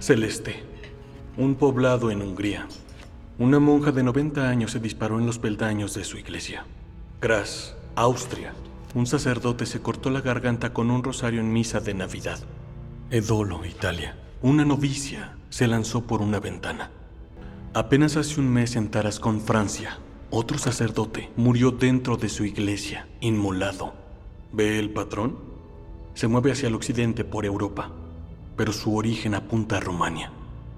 Celeste, un poblado en Hungría. Una monja de 90 años se disparó en los peldaños de su iglesia. Graz, Austria. Un sacerdote se cortó la garganta con un rosario en misa de Navidad. Edolo, Italia. Una novicia se lanzó por una ventana. Apenas hace un mes en Tarascón, Francia, otro sacerdote murió dentro de su iglesia, inmolado. ¿Ve el patrón? Se mueve hacia el occidente por Europa, pero su origen apunta a Rumania.